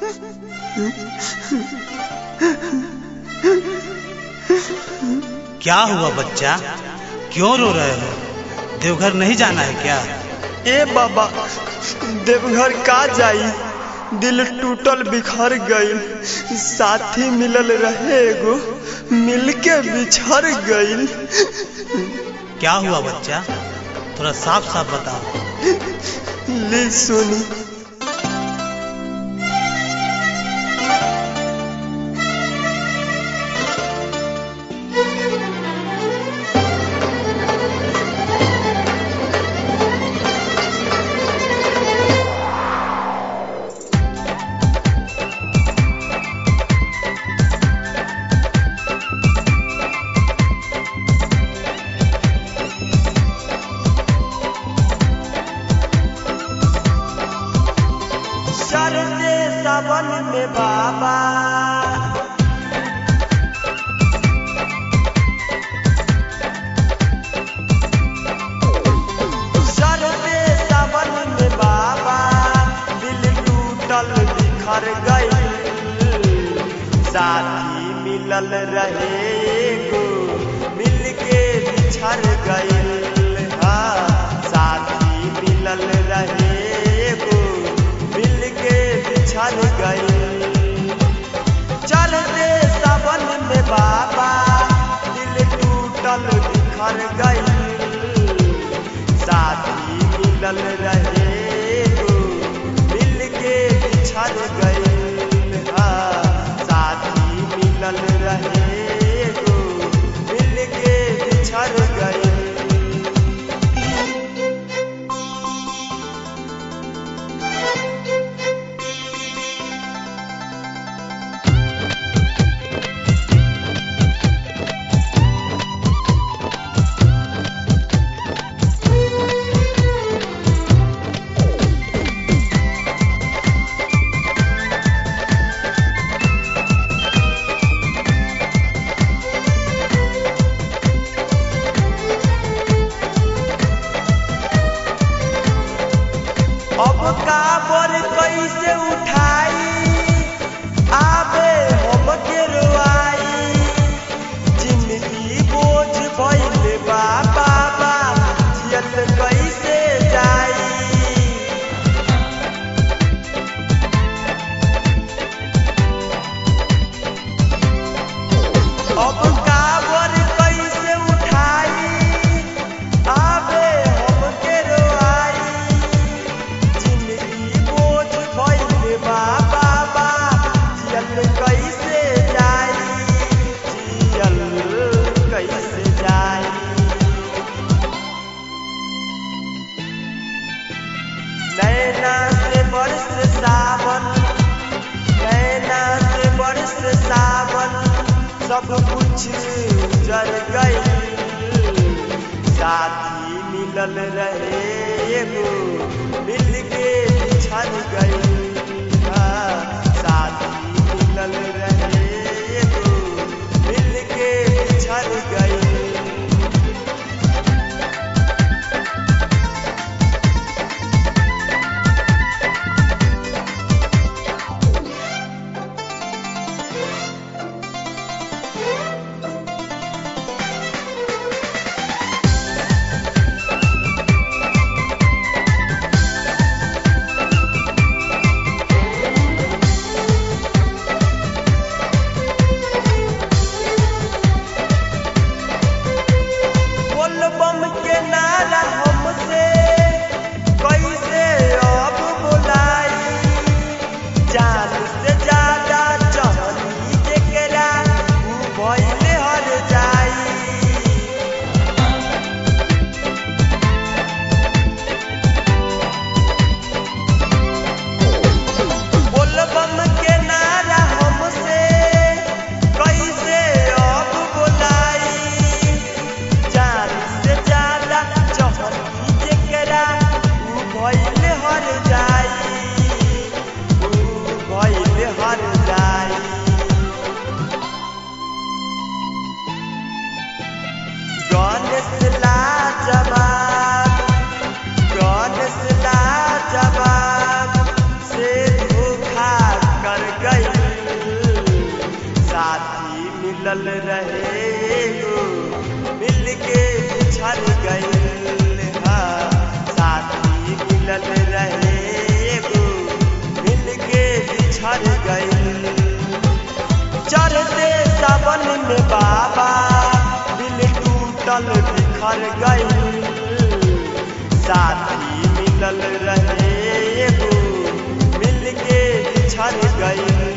क्या हुआ बच्चा, क्यों रो रहे हो? देवघर नहीं जाना है क्या? ए बाबा, देवघर का जाई, दिल टूटल बिखर गईल। साथी मिलल रहे एगो, मिलके बिछड़ गईल। क्या हुआ बच्चा, थोड़ा साफ साफ बताओ। ली सुनी। चढ़ते सावन में बाबा, चढ़ते सावन में बाबा, दिल टूटल बिखर गई। साथी मिलल रहे एगो, मिलके बिछड़ गई। हाँ, साथी मिलल रहे एगो, मिलके बिछड़ गई। चलते सावन में बाबा, दिल टूटल बिखर गई। साथी मिलल रहे एगो, मिलके बिछड़ गई। हाँ, साथी मिलल रहे एगो, मिलके बिछड़ गई। अब काबर कैसे उठाई, आबे हमके रोआई। जिंदगी बोझ भइल बा बाबा, जियत कैसे जाई। अब काबर कैसे उठाई, आबे हमके रोआई। बाबा जियल कैसे जाई, जियल कैसे जाई। नैना से बरस सावन, नैना से बरस सावन, सब कुछ जर गई। साथी मिलल रहे एगो, मिलके बिछड़ गई। साथी मिलल रहे एगो, मिलके बिछड़ गई। मिलल रहे एगो मिल के बिछड़ गइल। हाँ साथी मिलल रहे एगो मिल के बिछड़ गइल। चढ़ते सावन में बाबा दिल टूटल बिखर गइल। साथी मिलल रहे एगो मिल के बिछड़ गइल।